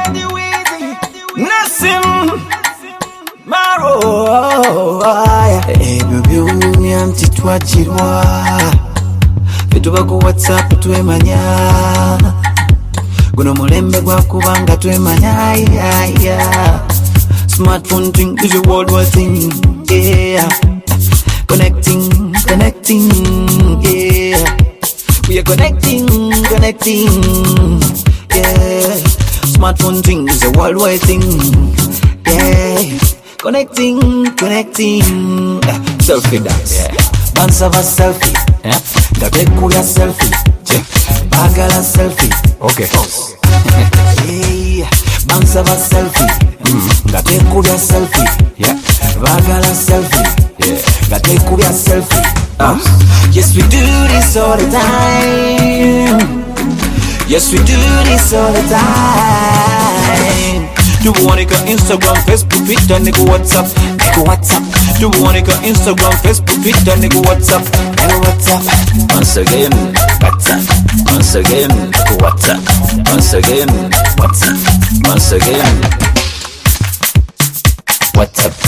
Nassim Maro. Baby, me anti twachirwa. Betuba ku WhatsApp twemanya. Guno mulembe gwa kubanga twemanya. Smartphone thing is a worldwide thing. Yeah. Connecting, yeah. We are connecting, yeah. Smartphone thing is a worldwide thing, yeah. Connecting, selfie dance, yeah. Dance of a selfie, yeah. Gotta take your selfie, yeah. Bagala selfie, okay. Yeah. Dance of a selfie, gotta take your selfie, yeah. Bagala selfie, yeah. Gotta take your selfie. Yes, we do this all the time. Yes, we do this all the time. Do we want to go Instagram, Facebook, Twitter, nigga, WhatsApp? Do we want to go Instagram, Facebook, Twitter, nigga, WhatsApp? Once again, WhatsApp. Once again, WhatsApp. Once again, WhatsApp. Once again, WhatsApp.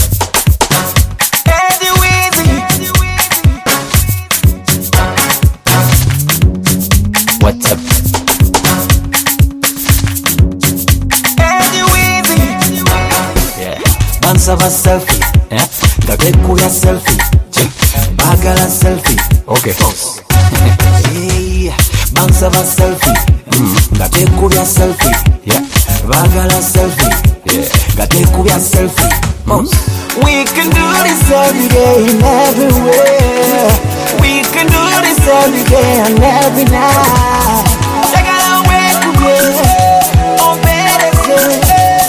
WhatsApp. Yeah. Dance of a selfie. Yeah. Gotta take your selfie. Bagala selfie. Okay. Yeah. Dance of a selfie. Gotta take your selfie. Yeah. Bagala selfie. Yeah. Gotta take your selfie. We can do this every day and everywhere. We can do this every day and every night. Check out our way to get on better day.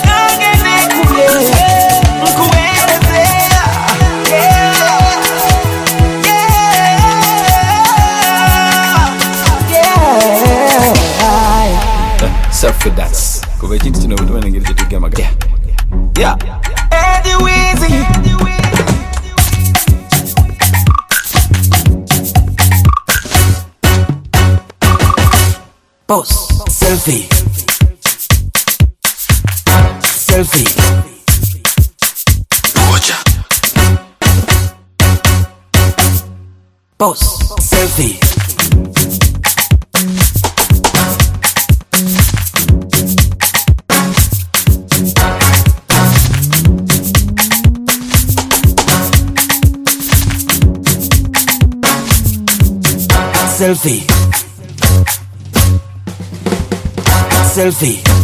Selfie dance. Go back into the window and get it together. Yeah. Pose. Selfie. Pose. Selfie. Selfie.